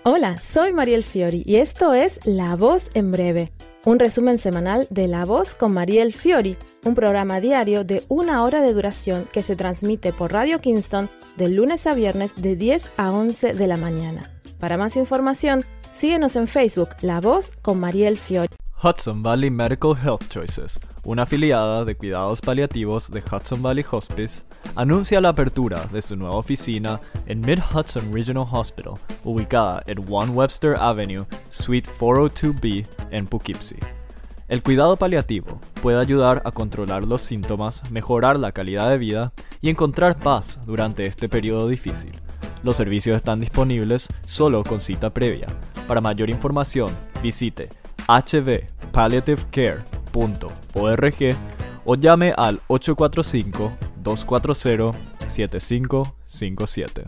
Hola, soy Mariel Fiori y esto es La Voz en Breve, un resumen semanal de La Voz con Mariel Fiori, un programa diario de 1 hora de duración que se transmite por Radio Kingston de lunes a viernes de 10 a 11 de la mañana. Para más información, síguenos en Facebook, La Voz con Mariel Fiori. Hudson Valley Medical Health Choices, una afiliada de cuidados paliativos de Hudson Valley Hospice, anuncia la apertura de su nueva oficina en Mid-Hudson Regional Hospital, ubicada en 1 Webster Avenue, Suite 402B, en Poughkeepsie. El cuidado paliativo puede ayudar a controlar los síntomas, mejorar la calidad de vida y encontrar paz durante este periodo difícil. Los servicios están disponibles solo con cita previa. Para mayor información, visite hvpalliativecare.org o llame al 845-240-7557.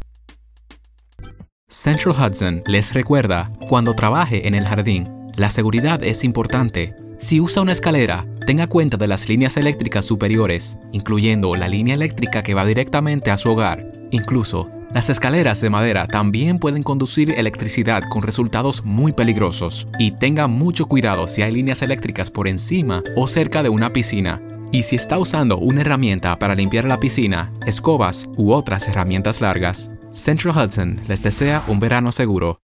Central Hudson les recuerda, cuando trabaje en el jardín, la seguridad es importante. Si usa una escalera, tenga cuenta de las líneas eléctricas superiores, incluyendo la línea eléctrica que va directamente a su hogar. Incluso, las escaleras de madera también pueden conducir electricidad con resultados muy peligrosos. Y tenga mucho cuidado si hay líneas eléctricas por encima o cerca de una piscina. Y si está usando una herramienta para limpiar la piscina, escobas u otras herramientas largas, Central Hudson les desea un verano seguro.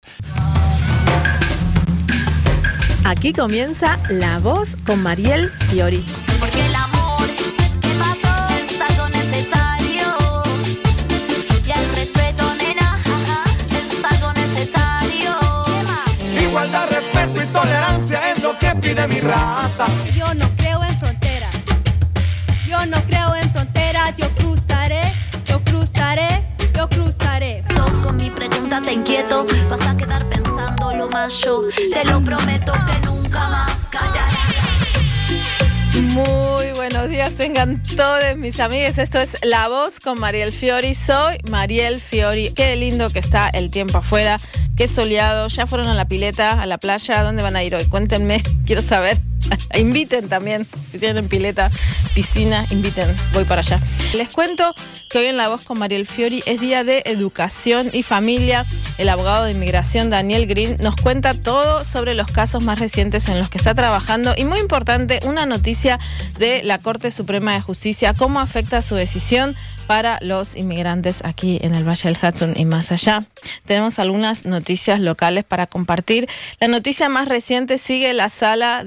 Aquí comienza La Voz con Mariel Fiori. Porque el amor que pasó es algo necesario. Y el respeto, nena, es algo necesario. Igualdad, respeto y tolerancia es lo que pide mi raza. Yo no creo en fronteras. Yo no creo en fronteras. Yo cruzaré, yo cruzaré, yo cruzaré. Con mi pregunta te inquieto. Vas a quedar pensando lo más yo. Te lo prometo que nunca más callaré. Muy buenos días, tengan todos mis amigos. Esto es La Voz con Mariel Fiori. Soy Mariel Fiori. Qué lindo que está el tiempo afuera. Qué soleado. ¿Ya fueron a la pileta, a la playa? ¿Dónde van a ir hoy? Cuéntenme, quiero saber. Inviten también, si tienen pileta, piscina, inviten, voy para allá. Les cuento que hoy en La Voz con Mariel Fiori es Día de Educación y Familia. El abogado de inmigración Daniel Green nos cuenta todo sobre los casos más recientes en los que está trabajando y, muy importante, una noticia de la Corte Suprema de Justicia, cómo afecta su decisión para los inmigrantes aquí en el Valle del Hudson y más allá. Tenemos algunas noticias locales para compartir. La noticia más reciente sigue la saga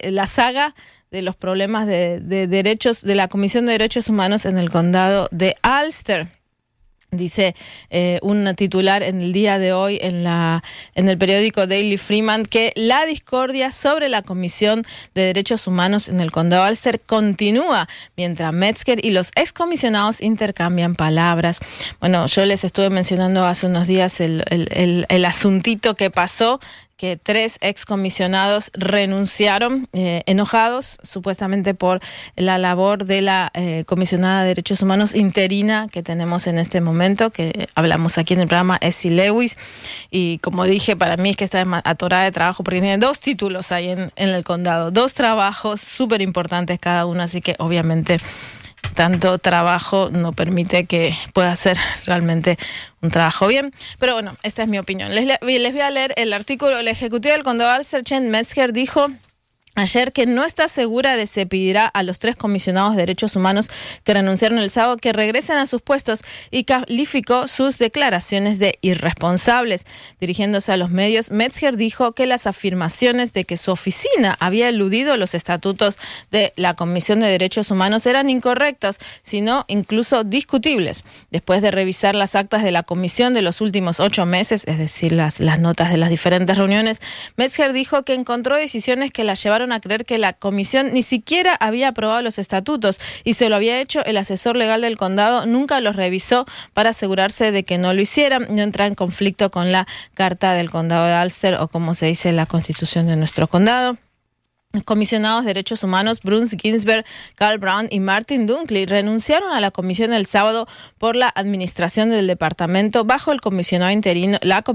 de los problemas de derechos de la Comisión de Derechos Humanos en el condado de Ulster. Dice un titular en el día de hoy en el periódico Daily Freeman que la discordia sobre la Comisión de Derechos Humanos en el condado de Ulster continúa mientras Metzger y los excomisionados intercambian palabras. Bueno, yo les estuve mencionando hace unos días el asuntito que pasó, que 3 excomisionados renunciaron enojados supuestamente por la labor de la comisionada de Derechos Humanos interina que tenemos en este momento, que hablamos aquí en el programa, Essie Lewis. Y como dije, para mí es que está atorada de trabajo porque tiene 2 títulos ahí en el condado, 2 trabajos súper importantes cada uno, así que obviamente tanto trabajo no permite que pueda hacer realmente un trabajo bien. Pero bueno, esta es mi opinión. Les voy a leer el artículo. El ejecutivo del condado de Ulster, Chen Metzger, dijo ayer que no está segura de si pedirá a los 3 comisionados de derechos humanos que renunciaron el sábado que regresen a sus puestos y calificó sus declaraciones de irresponsables. Dirigiéndose a los medios, Metzger dijo que las afirmaciones de que su oficina había eludido los estatutos de la Comisión de Derechos Humanos eran incorrectos, sino incluso discutibles. Después de revisar las actas de la comisión de los últimos 8 meses, es decir, las notas de las diferentes reuniones, Metzger dijo que encontró decisiones que la llevaron a creer que la comisión ni siquiera había aprobado los estatutos y se lo había hecho el asesor legal del condado, nunca los revisó para asegurarse de que no lo hicieran, no entra en conflicto con la Carta del Condado de Ulster o como se dice la Constitución de nuestro condado. Los comisionados de derechos humanos Bruce Ginsburg, Carl Brown y Martin Dunkley renunciaron a la comisión el sábado por la administración del departamento bajo la comisionada interino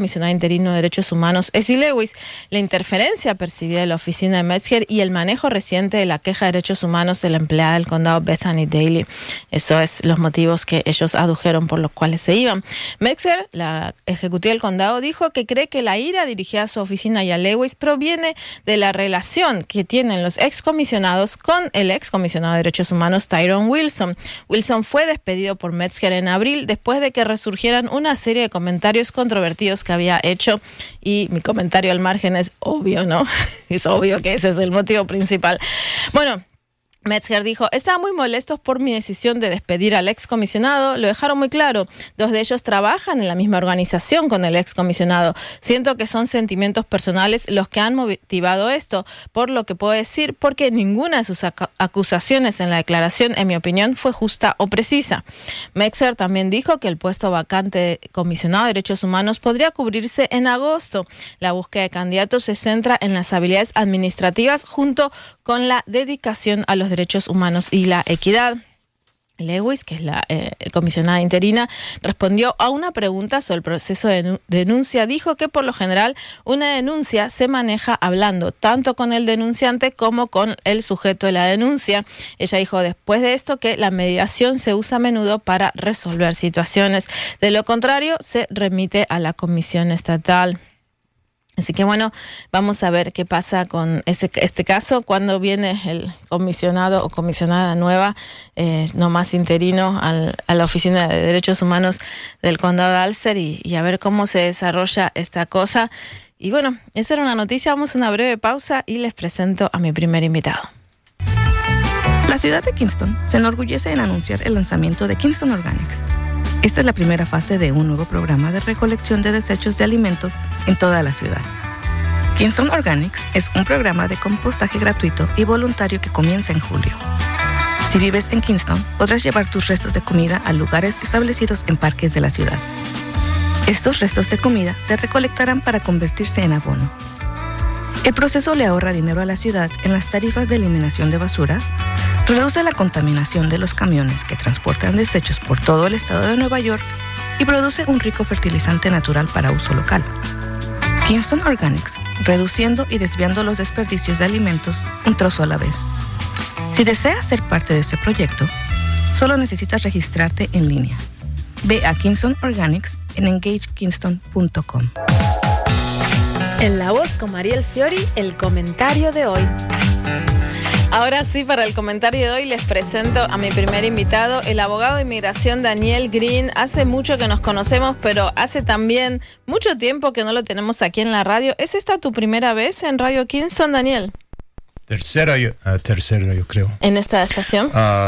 de derechos humanos Essie Lewis. La interferencia percibida de la oficina de Metzger y el manejo reciente de la queja de derechos humanos de la empleada del condado Bethany Daly. Eso es los motivos que ellos adujeron por los cuales se iban. Metzger, la ejecutiva del condado, dijo que cree que la ira dirigida a su oficina y a Lewis proviene de la relación que tienen los excomisionados con el excomisionado de derechos humanos Tyrone Wilson. Wilson fue despedido por Metzger en abril después de que resurgieran una serie de comentarios controvertidos que había hecho, y mi comentario al margen es obvio, ¿no? Es obvio que ese es el motivo principal. Bueno, Metzger dijo: estaban muy molestos por mi decisión de despedir al excomisionado. Lo dejaron muy claro. 2 de ellos trabajan en la misma organización con el excomisionado. Siento que son sentimientos personales los que han motivado esto, por lo que puedo decir, porque ninguna de sus acusaciones en la declaración, en mi opinión, fue justa o precisa. Metzger también dijo que el puesto vacante de comisionado de derechos humanos podría cubrirse en agosto. La búsqueda de candidatos se centra en las habilidades administrativas junto con la dedicación a los derechos humanos y la equidad. Lewis, que es la comisionada interina, respondió a una pregunta sobre el proceso de denuncia. Dijo que por lo general una denuncia se maneja hablando tanto con el denunciante como con el sujeto de la denuncia. Ella dijo después de esto que la mediación se usa a menudo para resolver situaciones. De lo contrario, se remite a la comisión estatal. Así que bueno, vamos a ver qué pasa con este caso, cuando viene el comisionado o comisionada nueva, no más interino, a la Oficina de Derechos Humanos del Condado de Ulster, y a ver cómo se desarrolla esta cosa. Y bueno, esa era una noticia. Vamos a una breve pausa y les presento a mi primer invitado. La ciudad de Kingston se enorgullece en anunciar el lanzamiento de Kingston Organics. Esta es la primera fase de un nuevo programa de recolección de desechos de alimentos en toda la ciudad. Kingston Organics es un programa de compostaje gratuito y voluntario que comienza en julio. Si vives en Kingston, podrás llevar tus restos de comida a lugares establecidos en parques de la ciudad. Estos restos de comida se recolectarán para convertirse en abono. El proceso le ahorra dinero a la ciudad en las tarifas de eliminación de basura, reduce la contaminación de los camiones que transportan desechos por todo el estado de Nueva York y produce un rico fertilizante natural para uso local. Kingston Organics, reduciendo y desviando los desperdicios de alimentos un trozo a la vez. Si deseas ser parte de este proyecto, solo necesitas registrarte en línea. Ve a Kingston Organics en engagekingston.com. En La Voz con Mariel Fiori, el comentario de hoy. Ahora sí, para el comentario de hoy les presento a mi primer invitado, el abogado de inmigración Daniel Green. Hace mucho que nos conocemos, pero hace también mucho tiempo que no lo tenemos aquí en la radio. ¿Es esta tu primera vez en Radio Kingston, Daniel? Tercera yo creo. ¿En esta estación?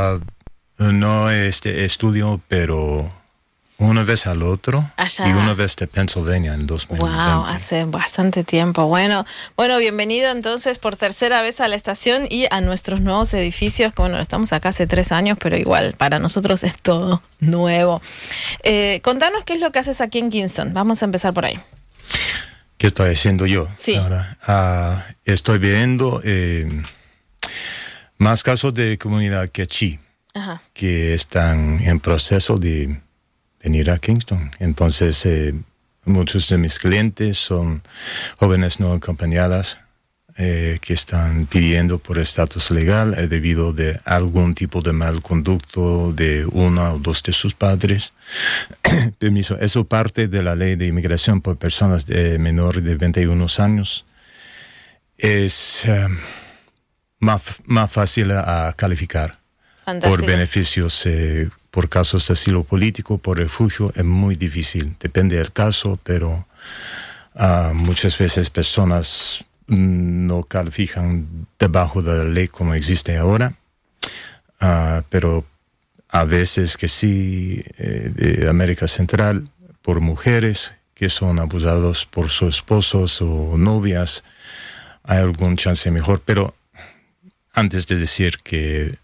No estudio, pero una vez al otro. Allá. Y una vez de Pennsylvania en 2020. Wow, hace bastante tiempo. Bueno, bienvenido entonces por tercera vez a la estación y a nuestros nuevos edificios, que bueno, estamos acá hace 3 años, pero igual para nosotros es todo nuevo. Contanos qué es lo que haces aquí en Kingston. Vamos a empezar por ahí. ¿Qué estoy haciendo yo? Sí. Ahora, estoy viendo más casos de comunidad quechí. Ajá. Que están en proceso de venir a Kingston. Entonces, muchos de mis clientes son jóvenes no acompañadas que están pidiendo por estatus legal debido de algún tipo de mal conducto de uno o dos de sus padres. Permiso, eso parte de la ley de inmigración por personas de menor de 21 años. Es más fácil a calificar. Fantástico. Por beneficios, por casos de asilo político, por refugio, es muy difícil. Depende del caso, pero muchas veces personas no califican debajo de la ley como existe ahora. Pero a veces que sí, de América Central, por mujeres que son abusados por sus esposos o novias, hay algún chance mejor. Pero antes de decir que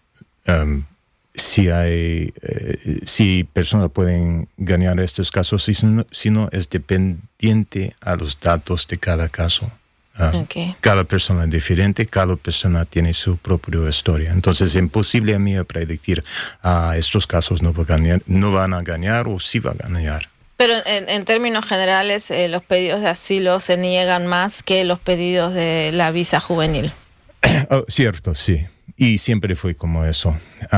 si personas pueden ganar estos casos, si no es dependiente a los datos de cada caso. Cada persona es diferente, cada persona tiene su propia historia. Entonces es imposible a mí predecir estos casos no van a ganar o sí va a ganar. Pero en términos generales, los pedidos de asilo se niegan más que los pedidos de la visa juvenil. Cierto, sí. Y siempre fue como eso.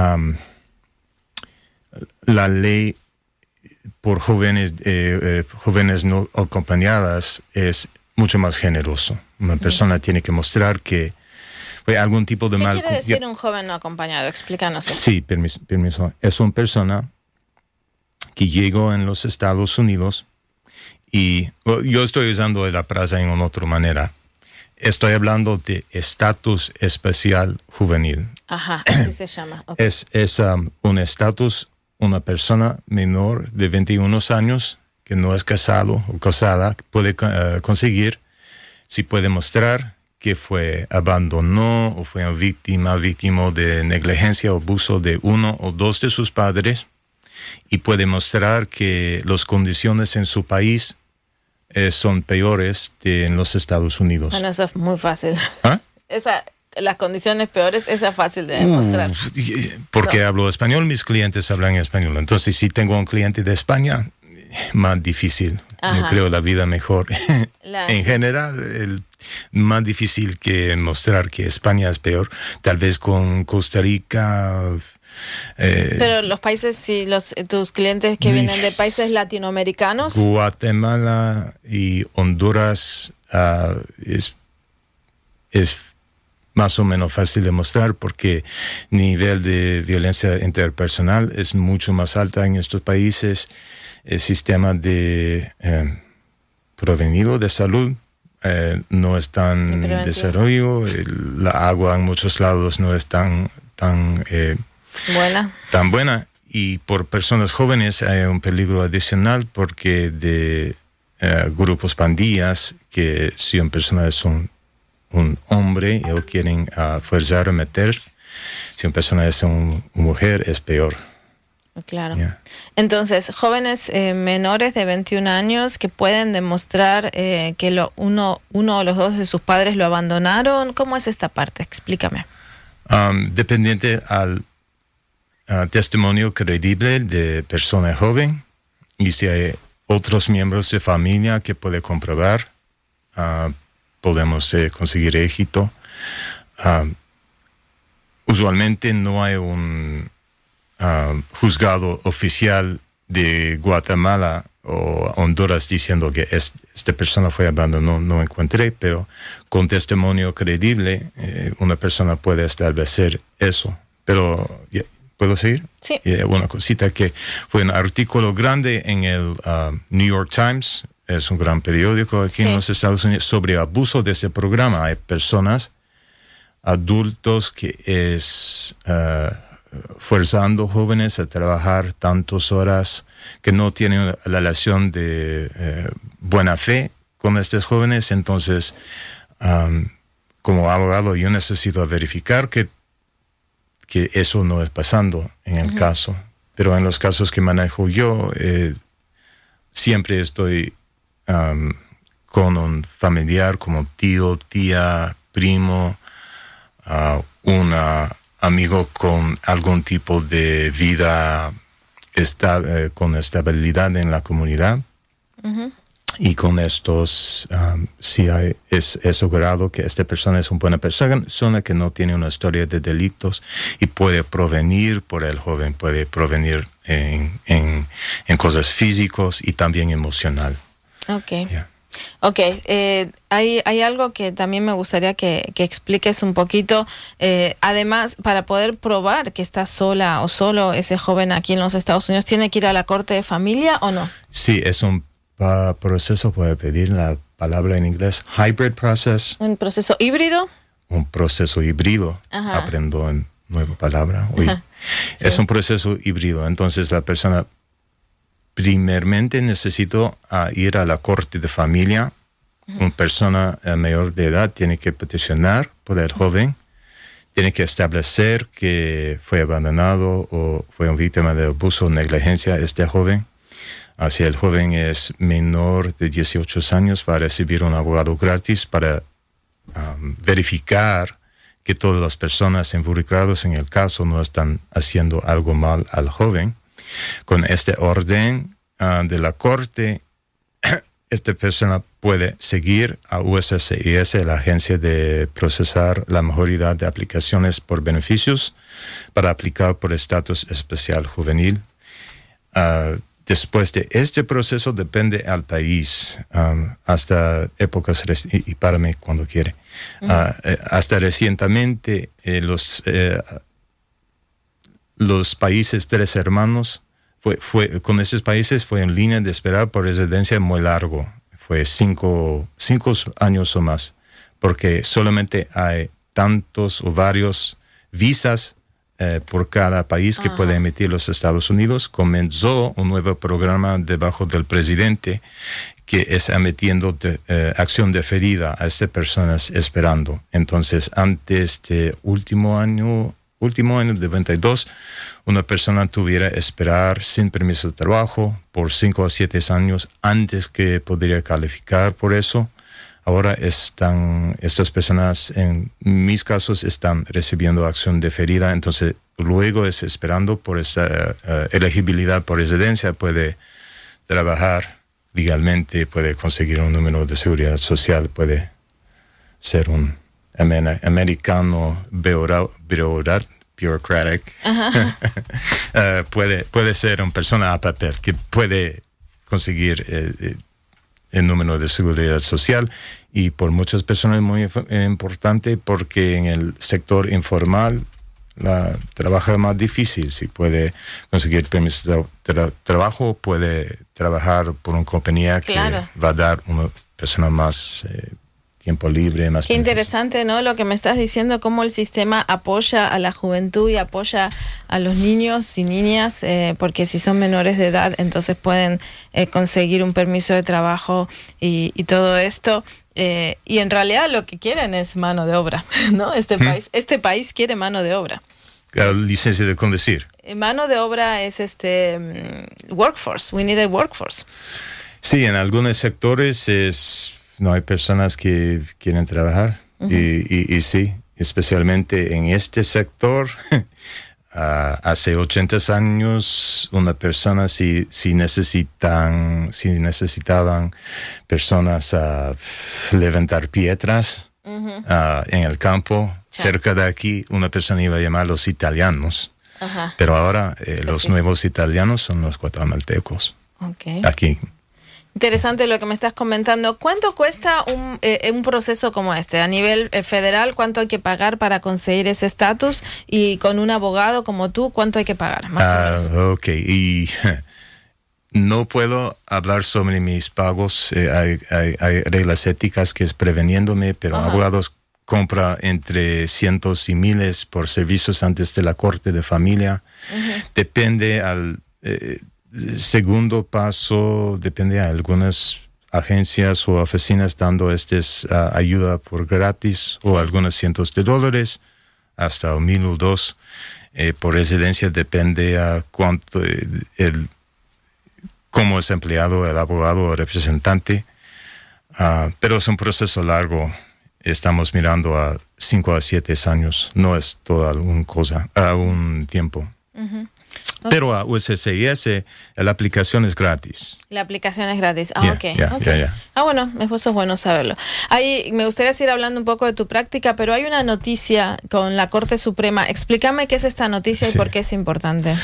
La ley por jóvenes no acompañadas es mucho más generoso. Una persona tiene que mostrar que fue algún tipo de mal... ¿Qué quiere decir un joven no acompañado? Explícanos. Sí, permiso. Es una persona que llegó en los Estados Unidos y yo estoy usando la frase en otra manera. Estoy hablando de estatus especial juvenil. Ajá, así se llama. Okay. Es un estatus, una persona menor de 21 años que no es casado o casada puede conseguir si puede mostrar que fue abandono o fue víctima de negligencia o abuso de uno o dos de sus padres y puede mostrar que las condiciones en su país son peores que en los Estados Unidos. Bueno, eso es muy fácil. ¿Ah? Las condiciones peores, esa es fácil de demostrar. Porque hablo español, mis clientes hablan español. Entonces, si tengo un cliente de España, más difícil. Ajá. Yo creo la vida mejor. En general, más difícil que mostrar que España es peor. Tal vez con Costa Rica... Pero los países, si tus clientes que vienen de países latinoamericanos... Guatemala y Honduras es más o menos fácil de mostrar porque el nivel de violencia interpersonal es mucho más alta en estos países. El sistema de prevenido de salud no es tan desarrollado. La agua en muchos lados no es tan buena. Y por personas jóvenes hay un peligro adicional porque de grupos pandillas que si una persona es un hombre y quieren forzar o meter, si una persona es una mujer es peor. Claro. Yeah. Entonces, jóvenes menores de 21 años que pueden demostrar que uno o los dos de sus padres lo abandonaron. ¿Cómo es esta parte? Explícame. Dependiente al testimonio creíble de persona joven y si hay otros miembros de familia que puede comprobar, podemos conseguir éxito. Usualmente no hay un juzgado oficial de Guatemala o Honduras diciendo que esta persona fue abandonada, no encontré, pero con testimonio creíble una persona puede establecer eso. Pero, ¿puedo seguir? Sí. Una cosita que fue un artículo grande en el New York Times, es un gran periódico aquí en los Estados Unidos, sobre abuso de ese programa. Hay personas, adultos que es... forzando jóvenes a trabajar tantas horas que no tienen una relación de buena fe con estos jóvenes. Entonces, como abogado, yo necesito verificar que eso no es pasando en el caso. Pero en los casos que manejo yo, siempre estoy con un familiar como tío, tía, primo, amigo con algún tipo de vida con estabilidad en la comunidad. Y con estos sí es logrado que esta persona es una buena persona que no tiene una historia de delitos y puede provenir por el joven, puede provenir en cosas físicas y también emocional. Okay. Yeah. Ok, hay algo que también me gustaría que expliques un poquito. Además, para poder probar que está sola o solo ese joven aquí en los Estados Unidos, ¿tiene que ir a la corte de familia o no? Sí, es un proceso, puede pedir la palabra en inglés, hybrid process. ¿Un proceso híbrido? Un proceso híbrido. Ajá. Aprendo una nueva palabra hoy. Sí. Es un proceso híbrido, entonces la persona... Primeramente necesito ir a la corte de familia. Una persona mayor de edad tiene que peticionar por el joven. Tiene que establecer que fue abandonado o fue una víctima de abuso o negligencia este joven. Si el joven es menor de 18 años, va a recibir un abogado gratis para verificar que todas las personas involucradas en el caso no están haciendo algo mal al joven. Con este orden de la Corte, esta persona puede seguir a USCIS, la agencia de procesar la mayoría de aplicaciones por beneficios, para aplicar por estatus especial juvenil. Después de este proceso depende al país, hasta épocas, y párame cuando quiere, hasta recientemente los países Tres Hermanos, con esos países fue en línea de espera por residencia muy largo, fue 5 años o más, porque solamente hay tantos o varios visas por cada país que puede emitir los Estados Unidos. Comenzó un nuevo programa debajo del presidente que está metiendo acción deferida a estas personas esperando. Entonces, antes de último año de 22, una persona tuviera que esperar sin permiso de trabajo por 5 a 7 años antes que podría calificar por eso. Ahora estas personas, en mis casos, están recibiendo acción deferida, entonces luego es esperando por esa elegibilidad por residencia, puede trabajar legalmente, puede conseguir un número de seguridad social, puede ser un americano bureaucratic, puede ser una persona a papel que puede conseguir el número de seguridad social, y por muchas personas es muy importante porque en el sector informal trabaja más difícil. Si puede conseguir permiso de trabajo, puede trabajar por una compañía que va a dar una persona más tiempo libre, más. Qué interesante, ¿no? Lo que me estás diciendo, cómo el sistema apoya a la juventud y apoya a los niños y niñas, porque si son menores de edad, entonces pueden conseguir un permiso de trabajo y todo esto. Y en realidad lo que quieren es mano de obra, ¿no? Este país quiere mano de obra. Licencia de conducir. Mano de obra es workforce. We need a workforce. Sí, en algunos sectores no hay personas que quieren trabajar. Y sí, especialmente en este sector, hace 80 años una persona si necesitaban personas a levantar piedras en el campo, cerca de aquí, una persona iba a llamar los italianos. Pero ahora los nuevos italianos son los guatemaltecos. Aquí. Interesante lo que me estás comentando. ¿Cuánto cuesta un proceso como este? A nivel federal, ¿cuánto hay que pagar para conseguir ese estatus? Y con un abogado como tú, ¿cuánto hay que pagar? Ok, y no puedo hablar sobre mis pagos. Hay reglas éticas que es preveniéndome, pero abogados compran entre cientos y miles por servicios antes de la corte de familia. Depende al... segundo paso, depende de algunas agencias o oficinas dando ayuda por gratis o algunos cientos de dólares, hasta 1,000 o 2,000. Por residencia depende a cuánto, cómo es empleado el abogado o representante. Pero es un proceso largo. Estamos mirando a 5 a 7 años. No es toda un tiempo. Pero a USCIS la aplicación es gratis. La aplicación es gratis. Yeah. Bueno, eso es bueno saberlo. Ahí me gustaría seguir hablando un poco de tu práctica, pero hay una noticia con la Corte Suprema. Explícame qué es esta noticia y por qué es importante.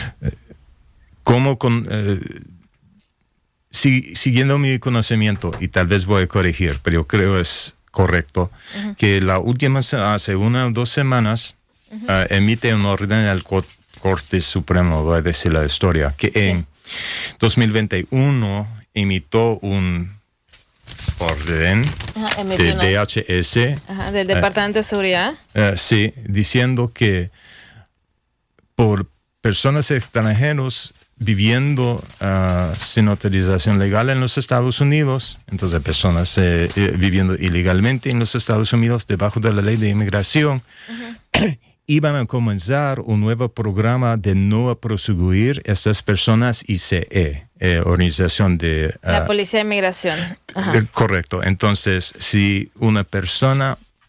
Siguiendo mi conocimiento, y tal vez voy a corregir, pero yo creo es correcto, que la última, hace 1 o 2 semanas, emite un orden al Corte Suprema, voy a decir la historia, que en 2021 emitió un orden de DHS. Del Departamento de Seguridad. Sí, diciendo que por personas extranjeros viviendo sin autorización legal en los Estados Unidos, entonces personas viviendo ilegalmente en los Estados Unidos debajo de la ley de inmigración, iban a comenzar un nuevo programa de no perseguir a estas personas ICE, Organización de... la Policía de Inmigración. Correcto. Entonces, si una persona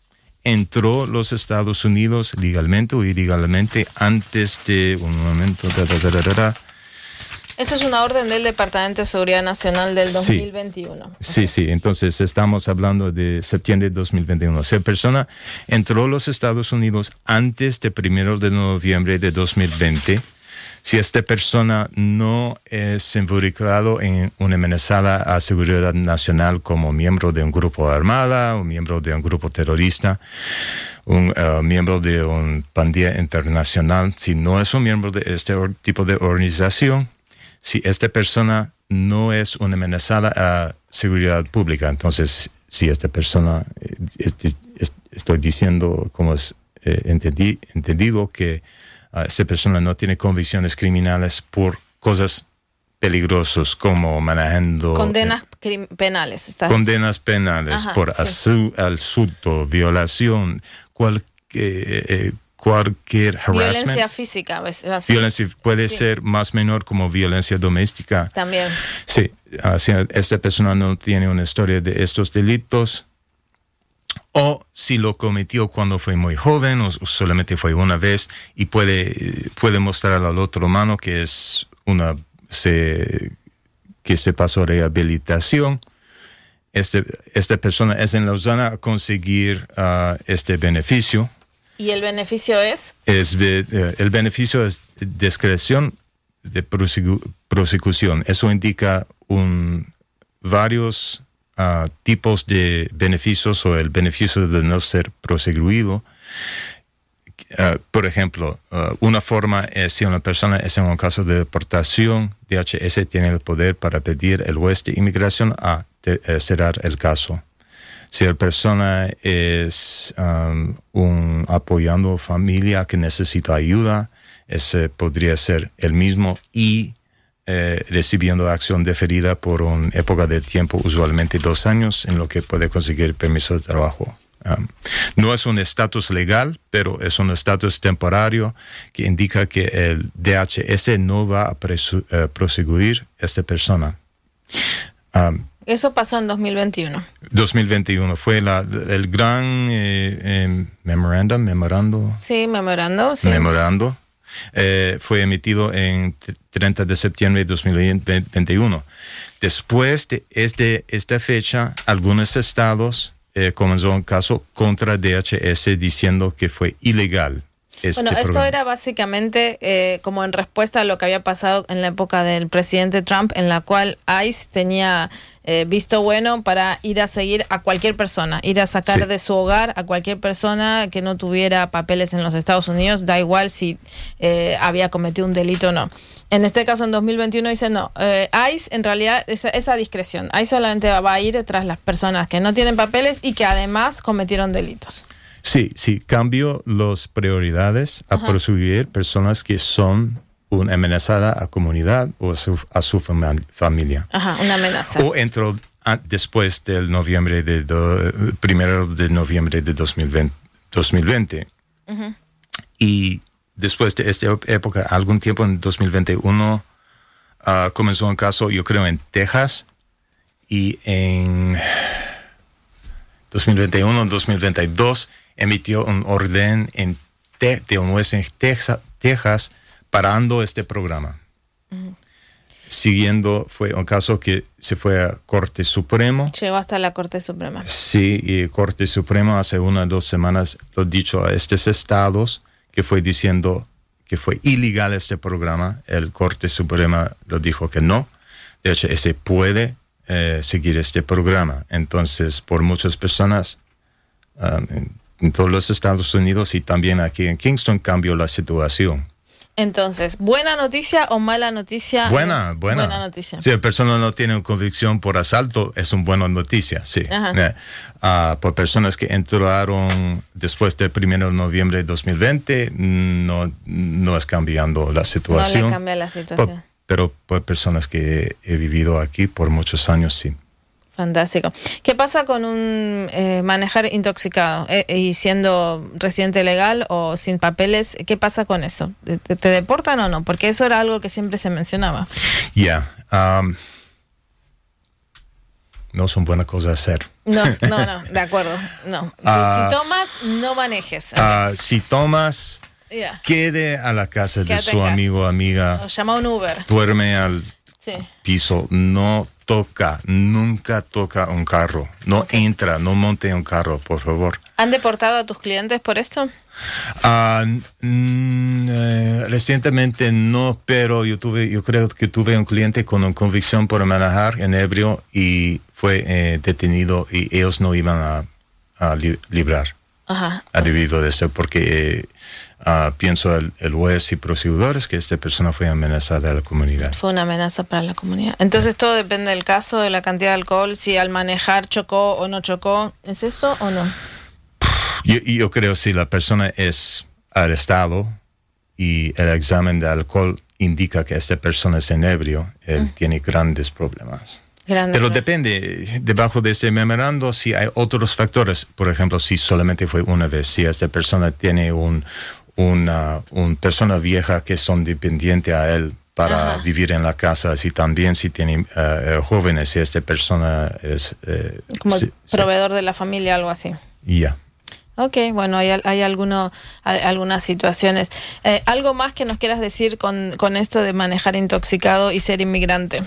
entró a los Estados Unidos legalmente o ilegalmente antes de un momento. Esto es una orden del Departamento de Seguridad Nacional del 2021. Sí, sí. Entonces estamos hablando de septiembre de 2021. Si la persona entró a los Estados Unidos antes de 1 de noviembre de 2020, si esta persona no es involucrado en una amenaza a seguridad nacional como miembro de un grupo armado, o miembro de un grupo terrorista, un miembro de una pandilla internacional, si no es un miembro de este tipo de organización, si esta persona no es una amenaza a seguridad pública, entonces si esta persona, estoy diciendo como es entendido que esta persona no tiene convicciones criminales por cosas peligrosas como manejando... Condenas penales. Condenas penales por asalto, violación, cualquier harassment. Violencia física. Violencia puede ser más menor como violencia doméstica. También. Sí, si esta persona no tiene una historia de estos delitos, o si lo cometió cuando fue muy joven o solamente fue una vez y puede mostrar al otro mano que es que se pasó rehabilitación. Esta persona es en Lausana a conseguir este beneficio. ¿Y el beneficio es? El beneficio es discreción de prosecución. Eso indica varios tipos de beneficios o el beneficio de no ser proseguido. Por ejemplo, una forma es si una persona es en un caso de deportación, DHS tiene el poder para pedir al juez de inmigración a cerrar el caso. Si la persona es apoyando familia que necesita ayuda, ese podría ser el mismo y recibiendo acción deferida por una época de tiempo, usualmente 2 años, en lo que puede conseguir permiso de trabajo. No es un estatus legal, pero es un estatus temporario que indica que el DHS no va a proseguir a esta persona. Eso pasó en 2021. 2021 fue el gran memorando. Sí, memorando. Sí. Memorando. Fue emitido en 30 de septiembre de 2021. Después de esta fecha, algunos estados comenzó un caso contra DHS diciendo que fue ilegal. Esto era básicamente como en respuesta a lo que había pasado en la época del presidente Trump, en la cual ICE tenía visto bueno para ir a seguir a cualquier persona, ir a sacar de su hogar a cualquier persona que no tuviera papeles en los Estados Unidos, da igual si había cometido un delito o no. En este caso, en 2021, dice no, ICE en realidad esa discreción. ICE solamente va a ir tras las personas que no tienen papeles y que además cometieron delitos. Sí, cambió las prioridades a perseguir personas que son una amenaza a la comunidad o a su familia. Una amenaza. O entró después del 1 de noviembre de 2020. Y después de esta época, algún tiempo en 2021, comenzó un caso, yo creo, en Texas, y en 2021, 2022, emitió un orden de un juez en Texas parando este programa. Siguiendo, fue un caso que se fue a Corte Supremo. Llegó hasta la Corte Suprema. Sí, y Corte Suprema hace 1 o 2 semanas lo dicho a estos estados que fue diciendo que fue ilegal este programa. El Corte Suprema lo dijo que no. De hecho, se puede seguir este programa. Entonces, por muchas personas en todos los Estados Unidos y también aquí en Kingston cambió la situación. Entonces, ¿buena noticia o mala noticia? Buena noticia. Si la persona no tiene una convicción por asalto, es una buena noticia, sí. Por personas que entraron después del 1 de noviembre de 2020, no es cambiando la situación. No le cambia la situación. Pero por personas que he vivido aquí por muchos años, sí. Fantástico. ¿Qué pasa con un manejar intoxicado y siendo residente legal o sin papeles? ¿Qué pasa con eso? ¿Te deportan o no? Porque eso era algo que siempre se mencionaba. no son buenas cosas hacer. No, de acuerdo. No. Si tomas, no manejes. Okay. Si tomas, quede a la casa de su amigo o amiga. O llama un Uber. Duerme al piso. Nunca toca un carro. No entra, no monte un carro, por favor. ¿Han deportado a tus clientes por esto? Recientemente no, pero yo creo que tuve un cliente con una convicción por manejar en ebrio y fue detenido y ellos no iban a librar. Ajá. Debido a eso, porque pienso el juez y proseguidores que esta persona fue amenazada a la comunidad. Fue una amenaza para la comunidad. Entonces todo depende del caso, de la cantidad de alcohol, si al manejar chocó o no chocó. ¿Es esto o no? Yo creo si la persona es arrestado y el examen de alcohol indica que esta persona es ebrio, él tiene grandes problemas. Pero depende, debajo de este memorando, si hay otros factores. Por ejemplo, si solamente fue una vez, si esta persona tiene una persona vieja que son dependientes a él para vivir en la casa, si también si tiene jóvenes, si esta persona es... como proveedor de la familia, algo así. Ya. Ok, bueno, hay algunas situaciones. ¿Algo más que nos quieras decir con esto de manejar intoxicado y ser inmigrante?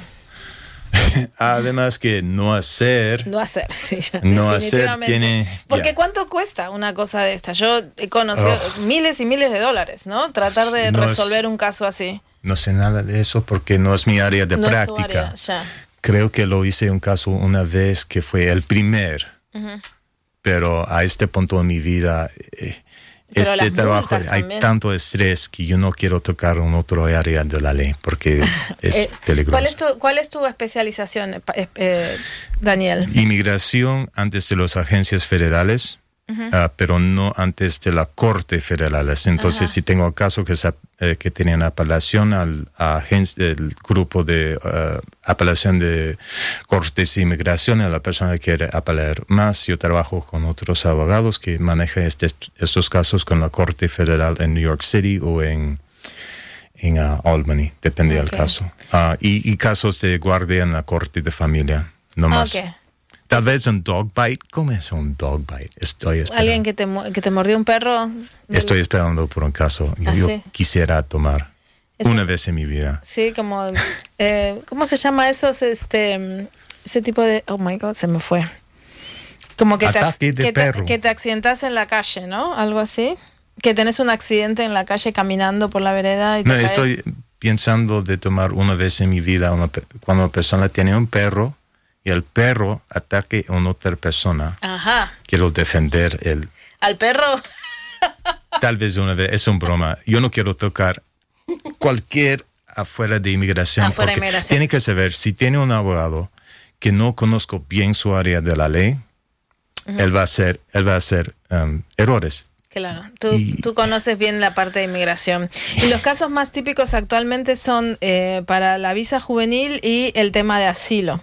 Además que no hacer, sí. No hacer tiene... Porque ¿cuánto cuesta una cosa de esta? Yo he conocido miles y miles de dólares, ¿no? Tratar de resolver un caso así. No sé nada de eso porque no es mi área de práctica. Creo que lo hice un caso una vez que fue el primer. Pero a este punto de mi vida, este trabajo, hay tanto estrés que yo no quiero tocar en otro área de la ley porque es peligroso. ¿Cuál es tu especialización, Daniel? Inmigración antes de las agencias federales, pero no antes de la Corte Federales. Entonces, si tengo casos que tienen apelación al grupo de apelación de Cortes de Inmigración, a la persona que quiere apelar más, yo trabajo con otros abogados que manejan estos casos con la Corte Federal en New York City o en Albany, depende del caso. Y casos de guardia en la Corte de Familia, no más. Tal vez un dog bite. ¿Cómo es un dog bite? Estoy esperando. ¿Alguien que te mordió un perro? Estoy esperando por un caso. Yo quisiera tomar una vez en mi vida. Sí, como... ¿cómo se llama eso? Ese tipo de... Oh, my God, se me fue. Como que te accidentas en la calle, ¿no? Algo así. Que tenés un accidente en la calle caminando por la vereda y te caes. Estoy pensando de tomar una vez en mi vida cuando una persona tiene un perro y el perro ataque a una otra persona. Quiero defender ¿al perro? Tal vez una vez, es una broma. Yo no quiero tocar cualquier afuera de inmigración. Tiene que saber, si tiene un abogado que no conozco bien su área de la ley, él va a hacer errores. Claro, tú conoces bien la parte de inmigración. Y los casos más típicos actualmente son para la visa juvenil y el tema de asilo.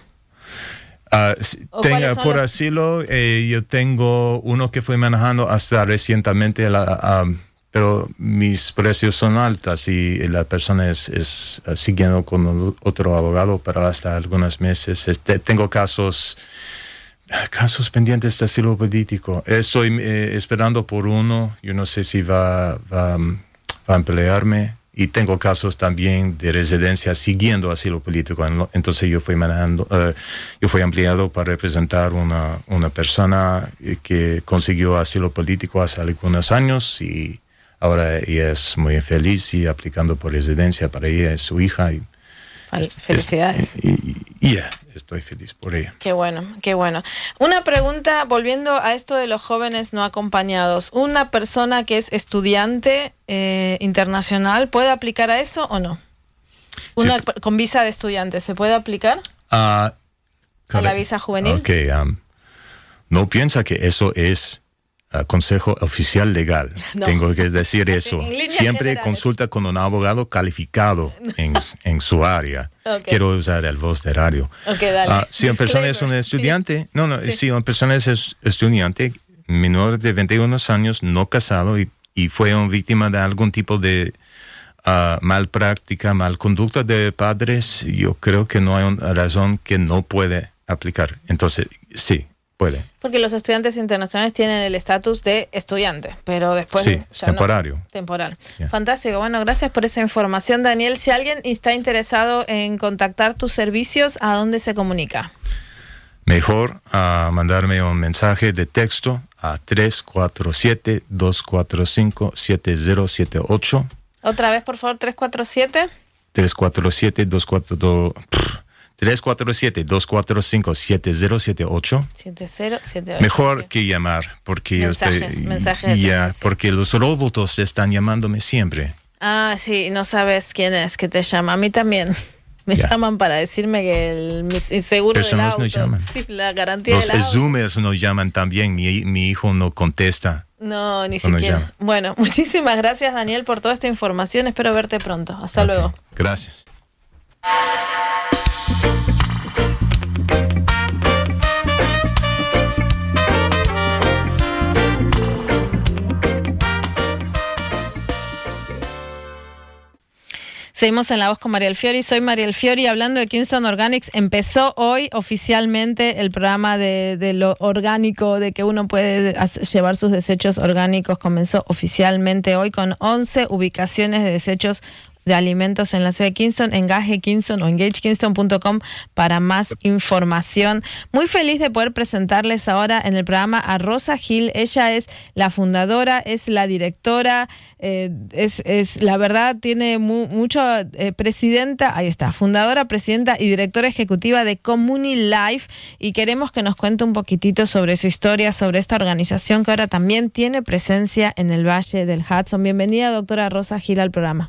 Por asilo, yo tengo uno que fui manejando hasta recientemente, pero mis precios son altos y la persona es siguiendo con otro abogado para hasta algunos meses. Tengo casos pendientes de asilo político. Estoy esperando por uno. Yo no sé si va a emplearme. Y tengo casos también de residencia siguiendo asilo político. Entonces yo fui empleado para representar una persona que consiguió asilo político hace algunos años y ahora ella es muy feliz y aplicando por residencia para ella, es su hija. Felicidades. Estoy feliz por ella. Qué bueno, qué bueno. Una pregunta, volviendo a esto de los jóvenes no acompañados. ¿Una persona que es estudiante internacional puede aplicar a eso o no? Con visa de estudiante, ¿se puede aplicar a la visa juvenil? No piensa que eso es consejo oficial legal. No. Tengo que decir eso. Siempre generales. Consulta con un abogado calificado en su área. Quiero usar el voz de radio. Si una persona es un estudiante, si una persona es estudiante menor de 21 años, no casado y fue una víctima de algún tipo de mal práctica, mal conducta de padres, yo creo que no hay una razón que no puede aplicar. Entonces, sí, puede. Porque los estudiantes internacionales tienen el estatus de estudiante, pero después sí, ya temporario. No. Temporal. Yeah. Fantástico. Bueno, gracias por esa información, Daniel. Si alguien está interesado en contactar tus servicios, ¿a dónde se comunica? Mejor mandarme un mensaje de texto a 347-245-7078. Otra vez, por favor, 347. 347-245-7078. 7078. Mejor que llamar, porque mensajes porque los robots están llamándome siempre. Ah, sí, no sabes quién es que te llama. A mí también. Me llaman para decirme que el seguro Personas del auto, nos llaman. sí, la garantía Los del auto. Zoomers nos llaman también. Mi hijo no contesta. No, ni Cuando siquiera. llama. Bueno, muchísimas gracias, Daniel, por toda esta información. Espero verte pronto. Hasta luego. Gracias. Seguimos en La Voz con Mariel Fiori. Soy Mariel Fiori. Hablando de Kingston Organics, empezó hoy oficialmente el programa de lo orgánico, de que uno puede llevar sus desechos orgánicos. Comenzó oficialmente hoy con 11 ubicaciones de desechos de alimentos en la ciudad de Kingston. Engage Kingston o engagekingston.com para más información. Muy feliz de poder presentarles ahora en el programa a Rosa Gil. Ella es la fundadora, es la directora, es la verdad, tiene mucho presidenta, ahí está, fundadora, presidenta y directora ejecutiva de Community Life, y queremos que nos cuente un poquitito sobre su historia, sobre esta organización que ahora también tiene presencia en el Valle del Hudson. Bienvenida, doctora Rosa Gil, al programa.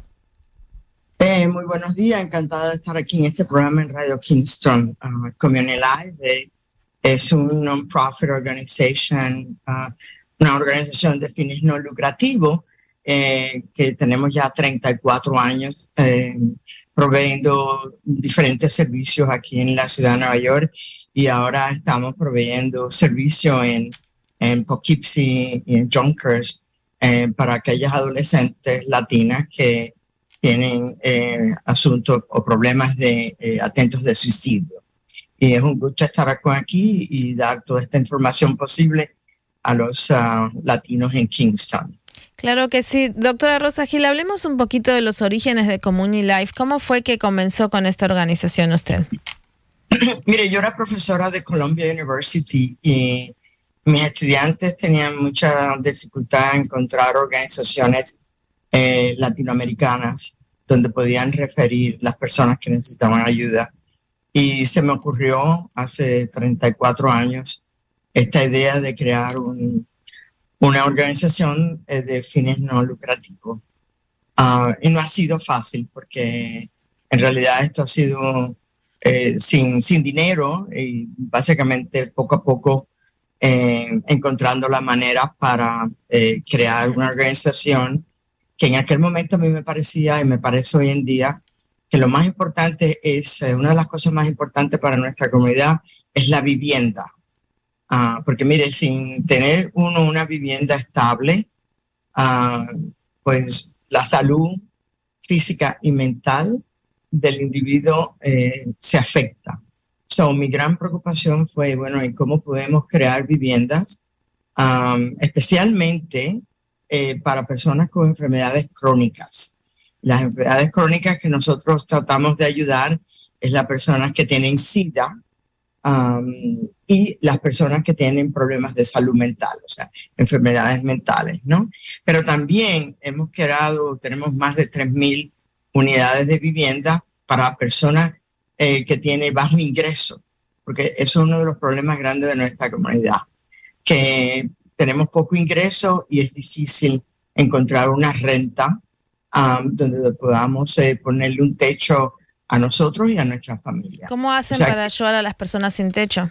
Muy buenos días, encantada de estar aquí en este programa en Radio Kingston. Community Life es un non-profit organization, una organización de fines no lucrativos que tenemos ya 34 años proveyendo diferentes servicios aquí en la ciudad de Nueva York, y ahora estamos proveyendo servicios en Poughkeepsie y en Yonkers para aquellas adolescentes latinas que tienen asuntos o problemas de atentos de suicidio. Y es un gusto estar aquí y dar toda esta información posible a los latinos en Kingston. Claro que sí. Doctora Rosa Gil, hablemos un poquito de los orígenes de Community Life. ¿Cómo fue que comenzó con esta organización usted? Mire, yo era profesora de Columbia University y mis estudiantes tenían mucha dificultad en encontrar organizaciones latinoamericanas donde podían referir las personas que necesitaban ayuda. Y se me ocurrió hace 34 años esta idea de crear una organización de fines no lucrativos. Y no ha sido fácil porque en realidad esto ha sido sin dinero y básicamente poco a poco encontrando la manera para crear una organización que en aquel momento a mí me parecía y me parece hoy en día que lo más importante es, una de las cosas más importantes para nuestra comunidad es la vivienda. Porque mire, sin tener una vivienda estable, pues la salud física y mental del individuo se afecta. Mi gran preocupación fue, bueno, ¿y cómo podemos crear viviendas especialmente para personas con enfermedades crónicas? Las enfermedades crónicas que nosotros tratamos de ayudar es las personas que tienen SIDA y las personas que tienen problemas de salud mental, o sea, enfermedades mentales, ¿no? Pero también tenemos más de 3,000 unidades de vivienda para personas que tienen bajo ingreso, porque eso es uno de los problemas grandes de nuestra comunidad, que tenemos poco ingreso y es difícil encontrar una renta donde podamos ponerle un techo a nosotros y a nuestra familia. ¿Cómo hacen para ayudar a las personas sin techo?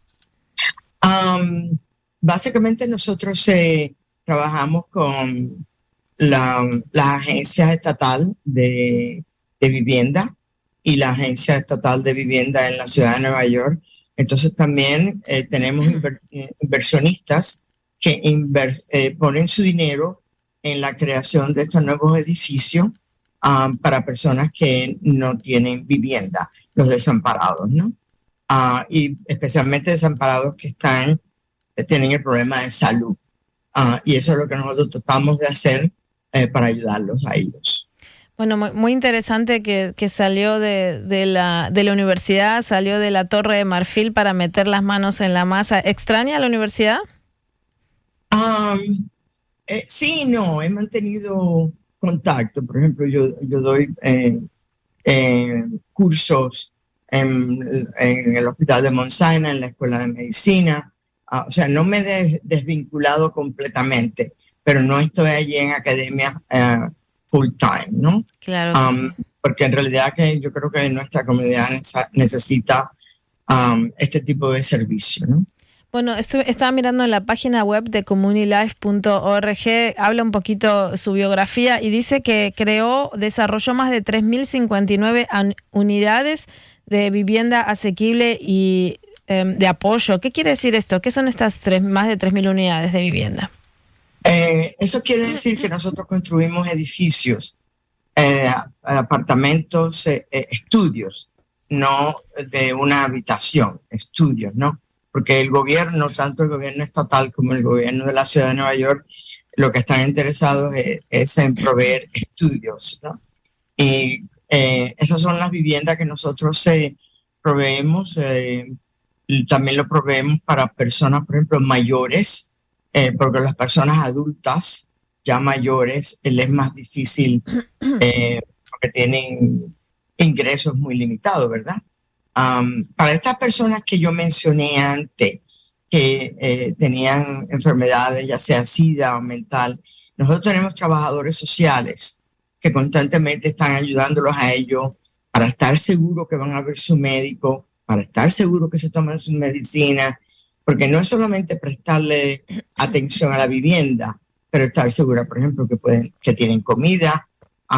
Básicamente nosotros trabajamos con la Agencia Estatal de Vivienda y la Agencia Estatal de Vivienda en la ciudad de Nueva York. Entonces también tenemos inversionistas que ponen su dinero en la creación de estos nuevos edificios para personas que no tienen vivienda, los desamparados, ¿no? y especialmente desamparados que tienen el problema de salud. Y eso es lo que nosotros tratamos de hacer para ayudarlos a ellos. Bueno, muy interesante que salió de la universidad, salió de la Torre de Marfil para meter las manos en la masa. ¿Extraña la universidad? Sí, no, he mantenido contacto. Por ejemplo, yo doy cursos en el Hospital de Mount Sinai, en la Escuela de Medicina. O sea, no me he desvinculado completamente, pero no estoy allí en academia full time, ¿no? Claro. Porque en realidad que yo creo que nuestra comunidad necesita este tipo de servicio, ¿no? Bueno, estaba mirando en la página web de communitylife.org, habla un poquito su biografía y dice que desarrolló más de 3.059 unidades de vivienda asequible y de apoyo. ¿Qué quiere decir esto? ¿Qué son estas más de 3.000 unidades de vivienda? Eso quiere decir que nosotros construimos edificios, apartamentos, estudios, no de una habitación, estudios, ¿no? Porque el gobierno, tanto el gobierno estatal como el gobierno de la ciudad de Nueva York, lo que están interesados es en proveer estudios, ¿no? Y esas son las viviendas que nosotros proveemos. También lo proveemos para personas, por ejemplo, mayores, porque las personas adultas ya mayores les es más difícil porque tienen ingresos muy limitados, ¿verdad? Para estas personas que yo mencioné antes, que tenían enfermedades, ya sea SIDA o mental, nosotros tenemos trabajadores sociales que constantemente están ayudándolos a ellos para estar seguros que van a ver su médico, para estar seguros que se toman su medicina, porque no es solamente prestarle atención a la vivienda, pero estar segura, por ejemplo, que tienen comida,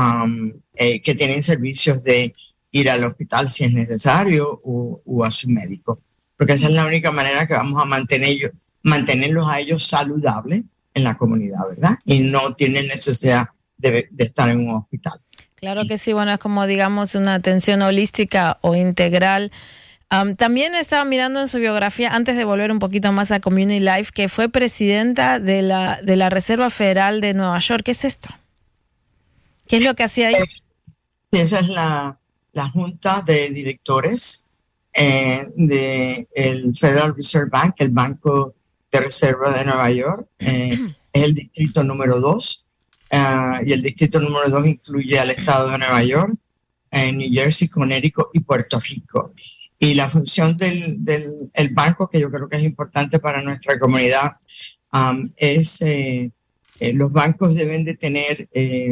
que tienen servicios de ir al hospital si es necesario o a su médico, porque esa es la única manera que vamos a mantenerlos a ellos saludables en la comunidad, ¿verdad? Y no tienen necesidad de estar en un hospital. Claro que sí, bueno, es como digamos una atención holística o integral. También estaba mirando en su biografía, antes de volver un poquito más a Community Life, que fue presidenta de la Reserva Federal de Nueva York. ¿Qué es esto? ¿Qué es lo que hacía ahí? Esa es la junta de directores del Federal Reserve Bank, el Banco de Reserva de Nueva York. Es el distrito número 2 y el distrito número 2 incluye al estado de Nueva York, New Jersey, Connecticut y Puerto Rico. Y la función del banco, que yo creo que es importante para nuestra comunidad, es los bancos deben de tener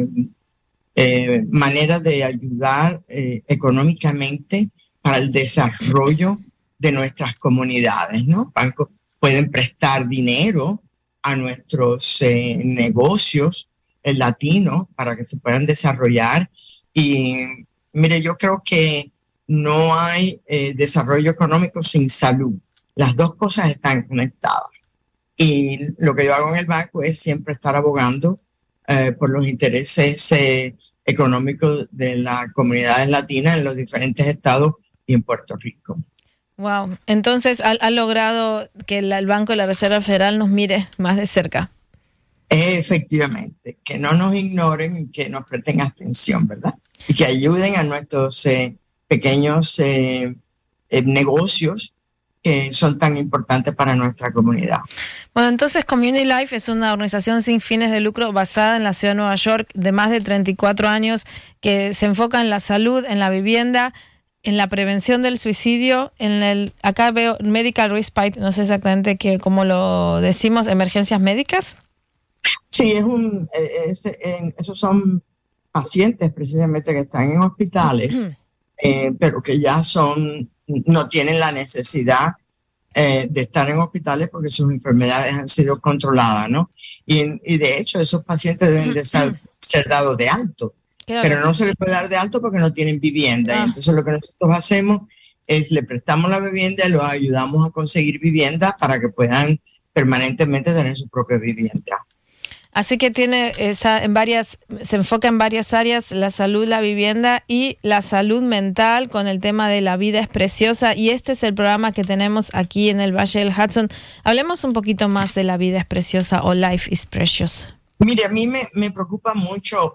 maneras de ayudar económicamente para el desarrollo de nuestras comunidades, ¿no? Bancos pueden prestar dinero a nuestros negocios latinos para que se puedan desarrollar. Y mire, yo creo que no hay desarrollo económico sin salud. Las dos cosas están conectadas. Y lo que yo hago en el banco es siempre estar abogando por los intereses económicos de las comunidades latinas en los diferentes estados y en Puerto Rico. Wow. Entonces, ¿ha logrado que el Banco de la Reserva Federal nos mire más de cerca? Efectivamente, que no nos ignoren y que nos presten atención, ¿verdad? Y que ayuden a nuestros pequeños negocios que son tan importantes para nuestra comunidad. Bueno, entonces Community Life es una organización sin fines de lucro basada en la ciudad de Nueva York de más de 34 años que se enfoca en la salud, en la vivienda, en la prevención del suicidio, acá veo medical respite, no sé exactamente cómo lo decimos, emergencias médicas. Sí, esos son pacientes precisamente que están en hospitales, pero que ya no tienen la necesidad de estar en hospitales porque sus enfermedades han sido controladas, ¿no? Y de hecho esos pacientes deben de ser dados de alto, claro, pero no se les puede dar de alto porque no tienen vivienda. Y entonces lo que nosotros hacemos es le prestamos la vivienda y los ayudamos a conseguir vivienda para que puedan permanentemente tener su propia vivienda. Así que se enfoca en varias áreas: la salud, la vivienda y la salud mental, con el tema de La vida es preciosa. Y este es el programa que tenemos aquí en el Valle del Hudson. Hablemos un poquito más de La vida es preciosa o Life is Precious. Mire, a mí me preocupa mucho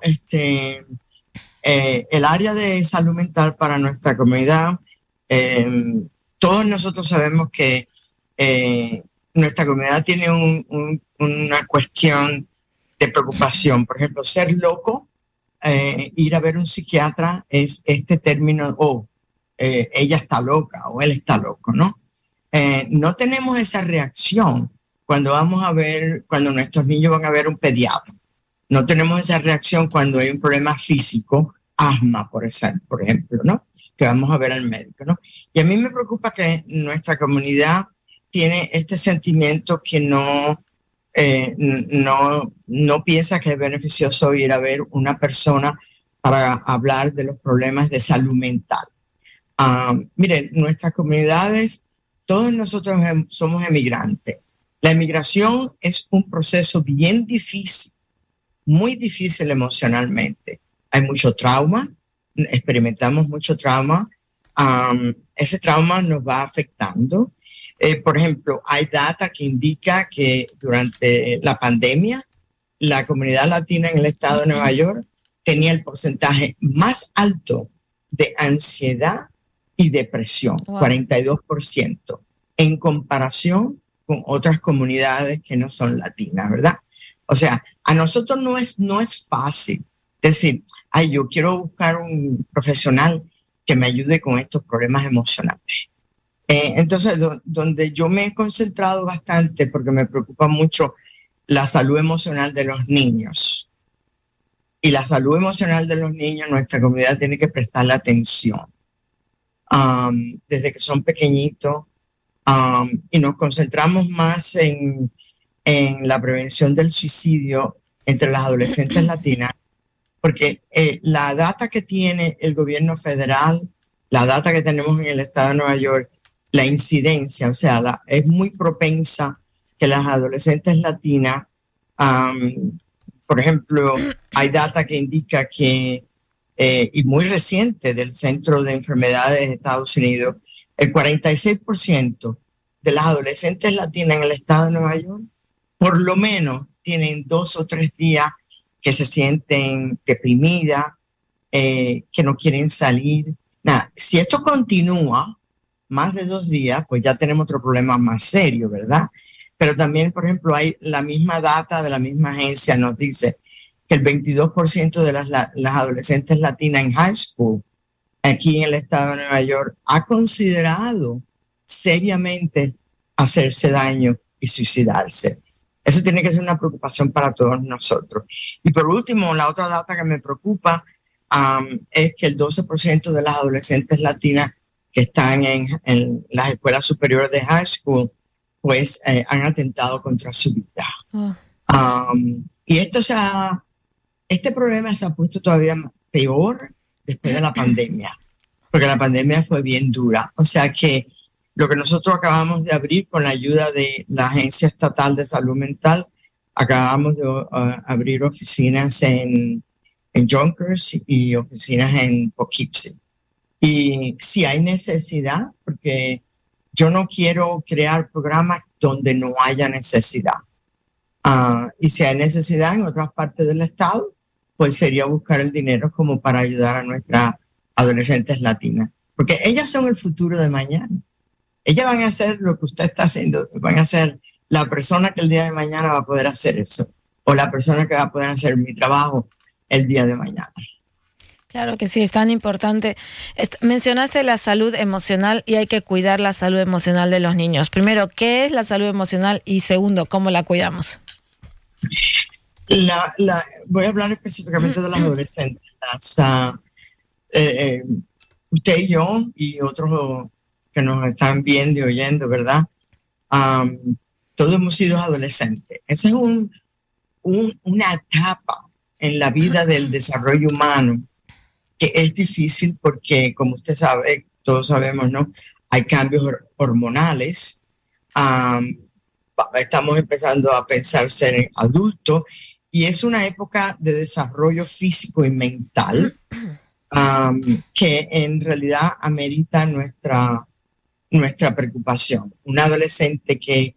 el área de salud mental para nuestra comunidad. Todos nosotros sabemos que nuestra comunidad tiene una cuestión de preocupación. Por ejemplo, ser loco, ir a ver un psiquiatra, es este término, ella está loca o él está loco, ¿no? No tenemos esa reacción cuando nuestros niños van a ver un pediatra. No tenemos esa reacción cuando hay un problema físico, asma, por ejemplo, ¿no? Que vamos a ver al médico, ¿no? Y a mí me preocupa que nuestra comunidad tiene este sentimiento que no piensa que es beneficioso ir a ver una persona para hablar de los problemas de salud mental. Miren, nuestras comunidades, todos nosotros somos emigrantes. La emigración es un proceso bien difícil, muy difícil emocionalmente. Hay mucho trauma, experimentamos mucho trauma. Ese trauma nos va afectando. Por ejemplo, hay data que indica que durante la pandemia, la comunidad latina en el estado de Nueva York tenía el porcentaje más alto de ansiedad y depresión, 42%, en comparación con otras comunidades que no son latinas, ¿verdad? O sea, a nosotros no es fácil decir, yo quiero buscar un profesional que me ayude con estos problemas emocionales. Entonces, donde yo me he concentrado bastante, porque me preocupa mucho la salud emocional de los niños. Y la salud emocional de los niños, nuestra comunidad tiene que prestarle atención. Desde que son pequeñitos, y nos concentramos más en la prevención del suicidio entre las adolescentes latinas, porque la data que tiene el gobierno federal, la data que tenemos en el estado de Nueva York, la incidencia, o sea, es muy propensa que las adolescentes latinas, por ejemplo, hay data que indica que, y muy reciente del Centro de Enfermedades de Estados Unidos, el 46% de las adolescentes latinas en el estado de Nueva York, por lo menos tienen 2 o 3 días que se sienten deprimidas, que no quieren salir. Nada, si esto continúa más de 2 días, pues ya tenemos otro problema más serio, ¿verdad? Pero también, por ejemplo, hay la misma data de la misma agencia nos dice que el 22% de las adolescentes latinas en high school, aquí en el estado de Nueva York, ha considerado seriamente hacerse daño y suicidarse. Eso tiene que ser una preocupación para todos nosotros. Y por último, la otra data que me preocupa es que el 12% de las adolescentes latinas que están en las escuelas superiores de high school, pues han atentado contra su vida. Y este problema se ha puesto todavía peor después de la pandemia, porque la pandemia fue bien dura. O sea que lo que nosotros acabamos de abrir con la ayuda de la Agencia Estatal de Salud Mental, acabamos de abrir oficinas en Yonkers y oficinas en Poughkeepsie. Y si hay necesidad, porque yo no quiero crear programas donde no haya necesidad. Y si hay necesidad en otras partes del estado, pues sería buscar el dinero como para ayudar a nuestras adolescentes latinas. Porque ellas son el futuro de mañana. Ellas van a hacer lo que usted está haciendo. Van a ser la persona que el día de mañana va a poder hacer eso. O la persona que va a poder hacer mi trabajo el día de mañana. Claro que sí, es tan importante. Mencionaste la salud emocional y hay que cuidar la salud emocional de los niños. Primero, ¿qué es la salud emocional? Y segundo, ¿cómo la cuidamos? Voy a hablar específicamente de las adolescentes. Usted y yo y otros que nos están viendo y oyendo, ¿verdad? Todos hemos sido adolescentes. Esa es una etapa en la vida del desarrollo humano que es difícil porque, como usted sabe, todos sabemos, ¿no? Hay cambios hormonales. Estamos empezando a pensar ser adultos y es una época de desarrollo físico y mental que en realidad amerita nuestra preocupación. Un adolescente que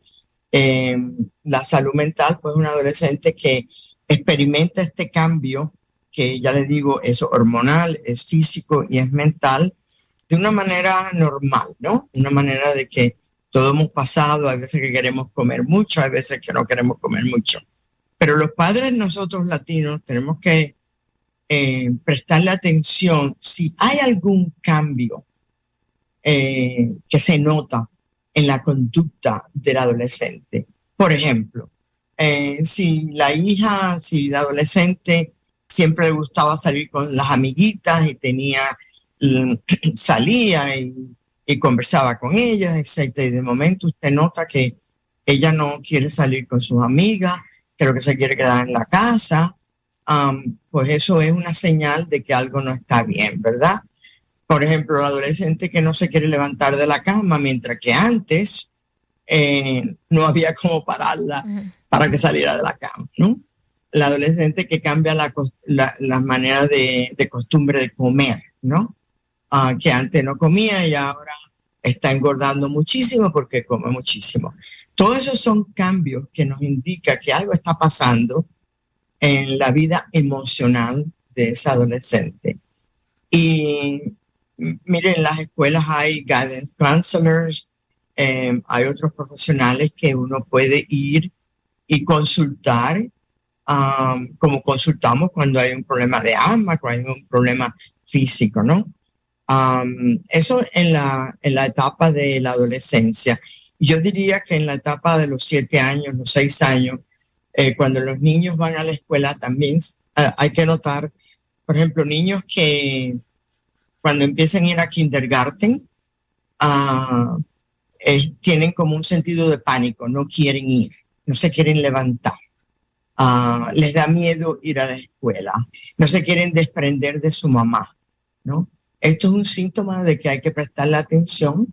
la salud mental, pues un adolescente que experimenta este cambio, que ya les digo, es hormonal, es físico y es mental, de una manera normal, ¿no? Una manera de que todo hemos pasado, hay veces que queremos comer mucho, hay veces que no queremos comer mucho. Pero los padres, nosotros latinos, tenemos que prestarle atención si hay algún cambio que se nota en la conducta del adolescente. Por ejemplo, si la adolescente siempre le gustaba salir con las amiguitas y salía y conversaba con ellas, etc. Y de momento usted nota que ella no quiere salir con sus amigas, que lo que se quiere quedar en la casa, pues eso es una señal de que algo no está bien, ¿verdad? Por ejemplo, el adolescente que no se quiere levantar de la cama, mientras que antes no había cómo pararla para que saliera de la cama, ¿no? El adolescente que cambia la manera de costumbre de comer, ¿no? Que antes no comía y ahora está engordando muchísimo porque come muchísimo. Todos esos son cambios que nos indican que algo está pasando en la vida emocional de ese adolescente. Y miren, en las escuelas hay guidance counselors, hay otros profesionales que uno puede ir y consultar, como consultamos cuando hay un problema de asma, cuando hay un problema físico, ¿no? Eso en la etapa de la adolescencia. Yo diría que en la etapa de los 7 años, los 6 años, cuando los niños van a la escuela también hay que notar, por ejemplo, niños que cuando empiezan a ir a kindergarten tienen como un sentido de pánico, no quieren ir, no se quieren levantar, les da miedo ir a la escuela, no se quieren desprender de su mamá, ¿no? Esto es un síntoma de que hay que prestarle atención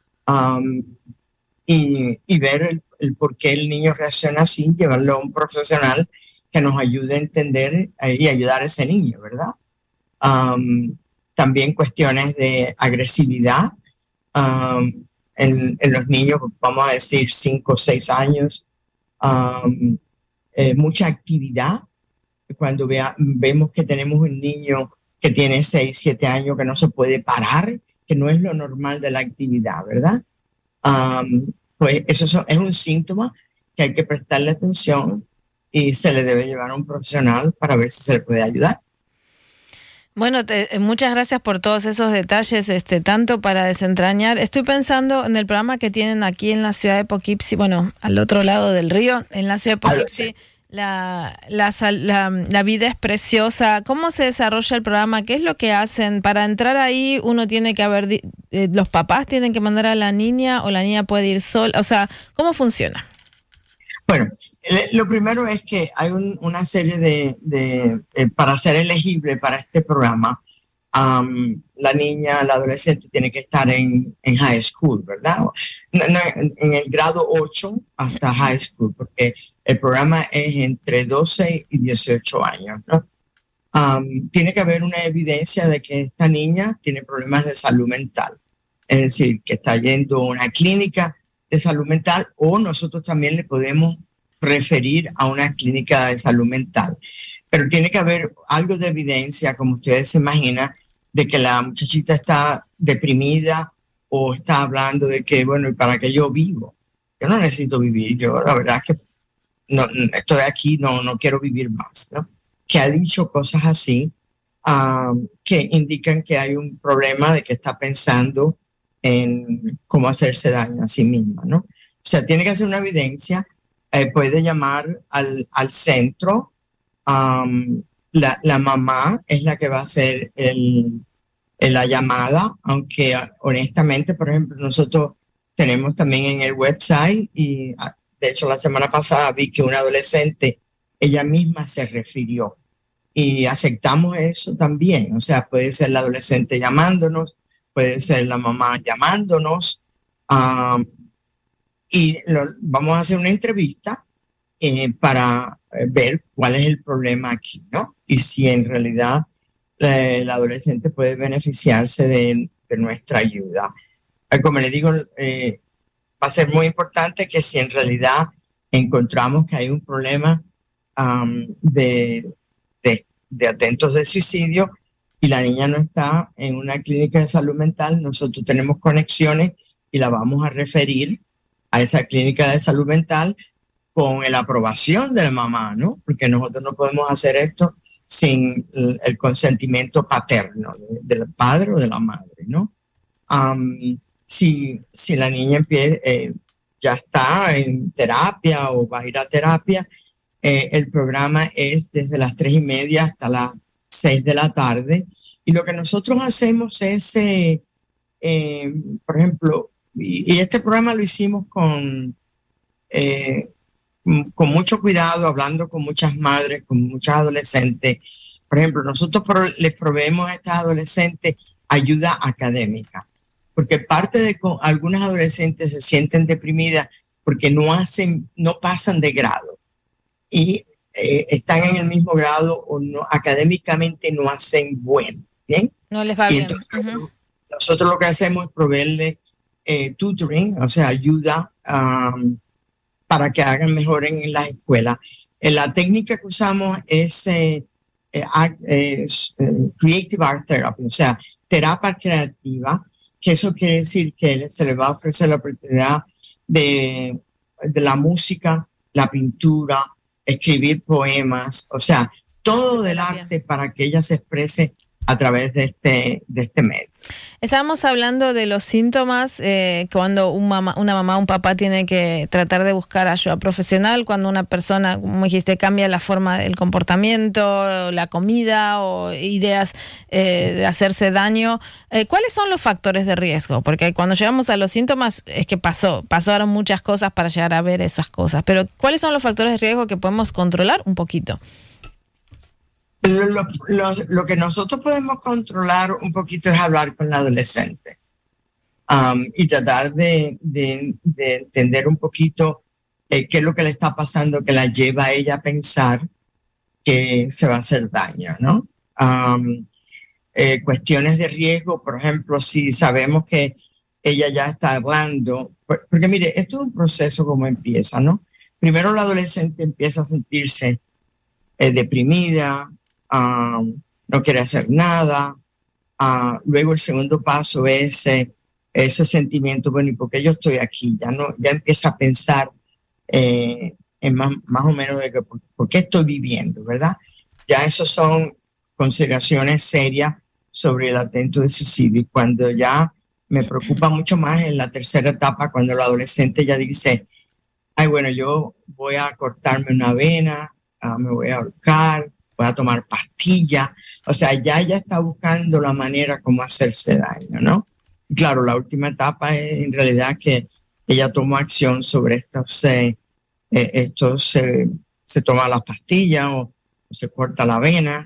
y ver el por qué el niño reacciona así, llevarlo a un profesional que nos ayude a entender y ayudar a ese niño, ¿verdad? También cuestiones de agresividad en los niños, vamos a decir 5 o 6 años, mucha actividad. Cuando vemos que tenemos un niño que tiene 6, 7 años que no se puede parar, que no es lo normal de la actividad, ¿verdad? Pues eso es un síntoma que hay que prestarle atención y se le debe llevar a un profesional para ver si se le puede ayudar. Bueno, muchas gracias por todos esos detalles, tanto para desentrañar. Estoy pensando en el programa que tienen aquí en la ciudad de Poughkeepsie, bueno, al otro lado del río, en la ciudad de Poughkeepsie. La vida es preciosa. ¿Cómo se desarrolla el programa? ¿Qué es lo que hacen? Para entrar ahí uno tiene que haber, los papás tienen que mandar a la niña o la niña puede ir sola. O sea, ¿cómo funciona? Bueno, lo primero es que hay una serie de para ser elegible para este programa, la niña, la adolescente tiene que estar en high school, ¿verdad? En el grado 8 hasta high school, porque el programa es entre 12 y 18 años, ¿no? Tiene que haber una evidencia de que esta niña tiene problemas de salud mental. Es decir, que está yendo a una clínica de salud mental o nosotros también le podemos referir a una clínica de salud mental. Pero tiene que haber algo de evidencia, como ustedes se imaginan, de que la muchachita está deprimida o está hablando de que, bueno, ¿y para qué yo vivo? Yo no necesito vivir, yo la verdad es que no, estoy aquí, no quiero vivir más, ¿no? Que ha dicho cosas así que indican que hay un problema de que está pensando en cómo hacerse daño a sí misma, ¿no? O sea, tiene que hacer una evidencia, puede llamar al centro, la mamá es la que va a hacer la llamada, aunque honestamente, por ejemplo, nosotros tenemos también en el website y de hecho la semana pasada vi que una adolescente, ella misma se refirió y aceptamos eso también, o sea, puede ser la adolescente llamándonos, puede ser la mamá llamándonos y vamos a hacer una entrevista para ver cuál es el problema aquí, ¿no? Y si en realidad el adolescente puede beneficiarse de nuestra ayuda. Como le digo, va a ser muy importante que si en realidad encontramos que hay un problema de atentos de suicidio y la niña no está en una clínica de salud mental, nosotros tenemos conexiones y la vamos a referir a esa clínica de salud mental con la aprobación de la mamá, ¿no? Porque nosotros no podemos hacer esto sin el consentimiento paterno del padre o de la madre, ¿no? Si la niña ya está en terapia o va a ir a terapia, el programa es desde las 3:30 hasta las 6 de la tarde. Y lo que nosotros hacemos es, por ejemplo, y este programa lo hicimos con mucho cuidado, hablando con muchas madres, con muchas adolescentes. Por ejemplo, nosotros les proveemos a estas adolescentes ayuda académica, porque parte de algunas adolescentes se sienten deprimidas porque no pasan de grado y están en el mismo grado o no, académicamente no hacen ¿bien? No les va bien. Entonces, nosotros lo que hacemos es proveerle tutoring, o sea, ayuda para que hagan mejor en las escuelas. La técnica que usamos es Creative Art Therapy, o sea, terapia creativa, que eso quiere decir que se les va a ofrecer la oportunidad de la música, la pintura, escribir poemas, o sea, todo del arte para que ella se exprese a través de este medio. Estábamos hablando de los síntomas cuando una mamá o un papá tiene que tratar de buscar ayuda profesional, cuando una persona, como dijiste, cambia la forma del comportamiento, la comida o ideas de hacerse daño. ¿Cuáles son los factores de riesgo? Porque cuando llegamos a los síntomas es que pasaron muchas cosas para llegar a ver esas cosas, pero ¿cuáles son los factores de riesgo que podemos controlar un poquito? Lo que nosotros podemos controlar un poquito es hablar con la adolescente y tratar de entender un poquito qué es lo que le está pasando que la lleva a ella a pensar que se va a hacer daño, ¿no? Cuestiones de riesgo, por ejemplo, si sabemos que ella ya está hablando, porque mire, esto es un proceso como empieza, ¿no? Primero la adolescente empieza a sentirse deprimida, no quiere hacer nada. Luego el segundo paso es ese sentimiento, bueno, ¿y por qué yo estoy aquí? Ya empieza a pensar en más o menos de que por qué estoy viviendo, ¿verdad? Ya esos son consideraciones serias sobre el atento de suicidio. Y cuando ya me preocupa mucho más en la tercera etapa, cuando el adolescente ya dice, ay, bueno, yo voy a cortarme una vena, me voy a ahorcar, voy a tomar pastillas, o sea, ya ella está buscando la manera como hacerse daño, ¿no? Y claro, la última etapa es en realidad que ella toma acción sobre se toma las pastillas o se corta la vena.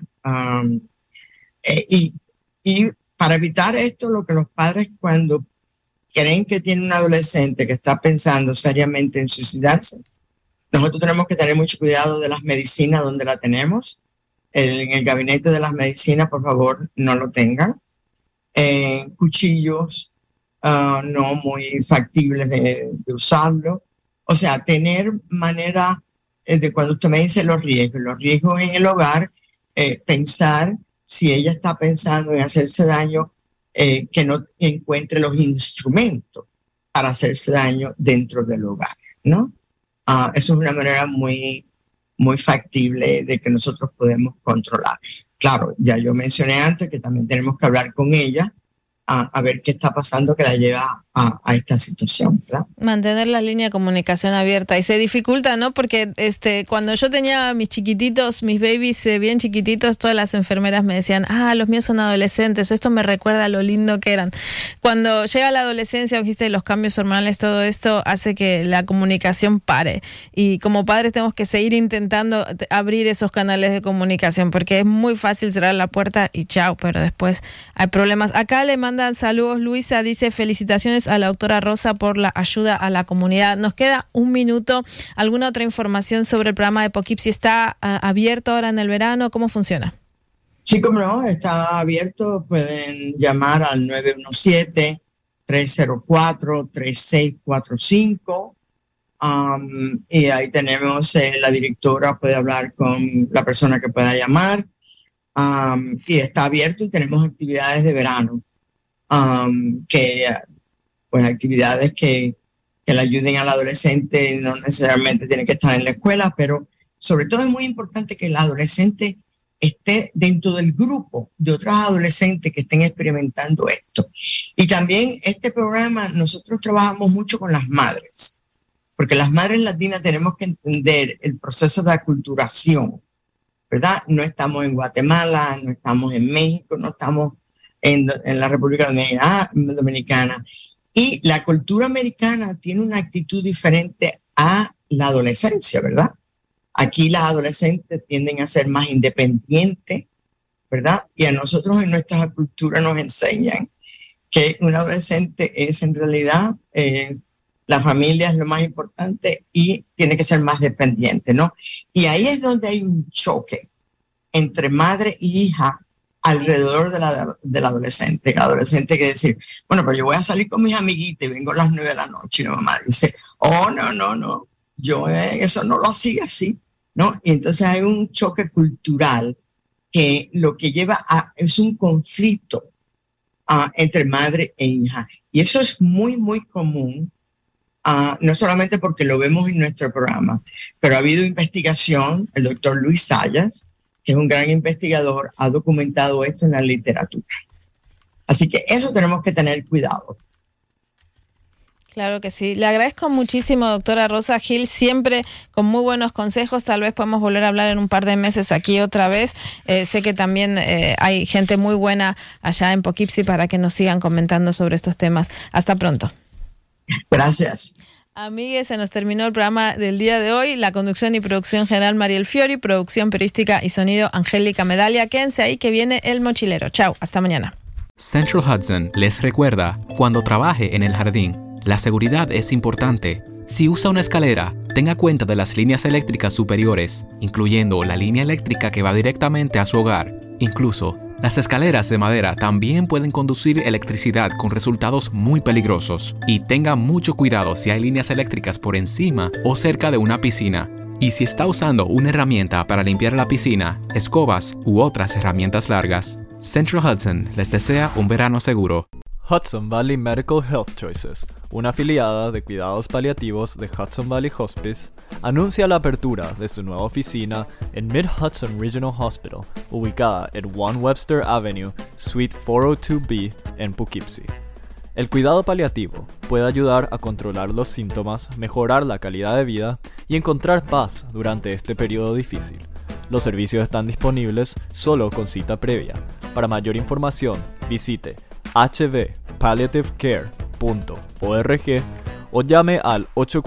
Y para evitar esto, lo que los padres cuando creen que tiene un adolescente que está pensando seriamente en suicidarse, nosotros tenemos que tener mucho cuidado de las medicinas donde la tenemos. En el gabinete de las medicinas, por favor, no lo tengan. Cuchillos no muy factibles de usarlo. O sea, tener manera de cuando usted me dice los riesgos en el hogar, pensar si ella está pensando en hacerse daño, que no encuentre los instrumentos para hacerse daño dentro del hogar, ¿no? Eso es una manera muy factible de que nosotros podemos controlar. Claro, ya yo mencioné antes que también tenemos que hablar con ella a ver qué está pasando que la lleva a esta situación, ¿verdad? Mantener la línea de comunicación abierta. Y se dificulta, ¿no? Porque cuando yo tenía mis chiquititos, mis babies bien chiquititos, todas las enfermeras me decían, los míos son adolescentes, esto me recuerda a lo lindo que eran. Cuando llega la adolescencia, dijiste, los cambios hormonales, todo esto hace que la comunicación pare. Y como padres tenemos que seguir intentando abrir esos canales de comunicación, porque es muy fácil cerrar la puerta y chao, pero después hay problemas. Acá le manda mandan saludos. Luisa dice felicitaciones a la doctora Rosa por la ayuda a la comunidad. Nos queda un minuto. ¿Alguna otra información sobre el programa de Poughkeepsie? ¿Está abierto ahora en el verano? ¿Cómo funciona? Sí, como no, está abierto. Pueden llamar al 917-304-3645. Y ahí tenemos la directora, puede hablar con la persona que pueda llamar. Y está abierto y tenemos actividades de verano, pues actividades que le ayuden al adolescente, no necesariamente tiene que estar en la escuela, pero sobre todo es muy importante que el adolescente esté dentro del grupo de otros adolescentes que estén experimentando esto. Y también este programa, nosotros trabajamos mucho con las madres, porque las madres latinas tenemos que entender el proceso de aculturación, ¿verdad? No estamos en Guatemala, no estamos en México, no estamos en la República Dominicana. Y la cultura americana tiene una actitud diferente a la adolescencia, ¿verdad? Aquí las adolescentes tienden a ser más independientes, ¿verdad? Y a nosotros en nuestra cultura nos enseñan que un adolescente es en realidad, la familia es lo más importante y tiene que ser más dependiente, ¿no? Y ahí es donde hay un choque entre madre y hija alrededor del adolescente. El adolescente que decir, bueno, pero yo voy a salir con mis amiguitas y vengo a las 9 de la noche. Y la mamá dice, oh, no, yo eso no lo hacía así, ¿no? Y entonces hay un choque cultural que lo que lleva es un conflicto entre madre e hija. Y eso es muy, muy común. No solamente porque lo vemos en nuestro programa, pero ha habido investigación. El doctor Luis Sayas, que es un gran investigador, ha documentado esto en la literatura. Así que eso tenemos que tener cuidado. Claro que sí. Le agradezco muchísimo, doctora Rosa Gil, siempre con muy buenos consejos. Tal vez podemos volver a hablar en un par de meses aquí otra vez. Sé que también hay gente muy buena allá en Poughkeepsie para que nos sigan comentando sobre estos temas. Hasta pronto. Gracias. Amigues, se nos terminó el programa del día de hoy. La conducción y producción general Mariel Fiori, producción periodística y sonido Angélica Medaglia. Quédense ahí que viene El Mochilero. Chao, hasta mañana. Central Hudson les recuerda, cuando trabaje en el jardín, la seguridad es importante. Si usa una escalera, tenga cuenta de las líneas eléctricas superiores, incluyendo la línea eléctrica que va directamente a su hogar. Incluso, las escaleras de madera también pueden conducir electricidad con resultados muy peligrosos. Y tenga mucho cuidado si hay líneas eléctricas por encima o cerca de una piscina. Y si está usando una herramienta para limpiar la piscina, escobas u otras herramientas largas, Central Hudson les desea un verano seguro. Hudson Valley Medical Health Choices, una afiliada de cuidados paliativos de Hudson Valley Hospice, anuncia la apertura de su nueva oficina en Mid-Hudson Regional Hospital, ubicada en 1 Webster Avenue, Suite 402B en Poughkeepsie. El cuidado paliativo puede ayudar a controlar los síntomas, mejorar la calidad de vida y encontrar paz durante este periodo difícil. Los servicios están disponibles solo con cita previa. Para mayor información, visite hvpalliativecare.org o llame al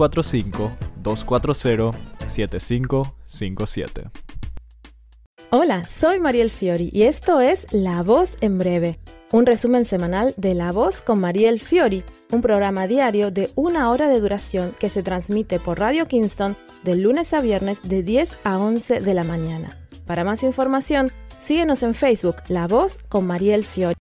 845-240-7557. Hola, soy Mariel Fiori y esto es La Voz en Breve, un resumen semanal de La Voz con Mariel Fiori, un programa diario de 1 hora de duración que se transmite por Radio Kingston de lunes a viernes de 10 a 11 de la mañana. Para más información, síguenos en Facebook, La Voz con Mariel Fiori.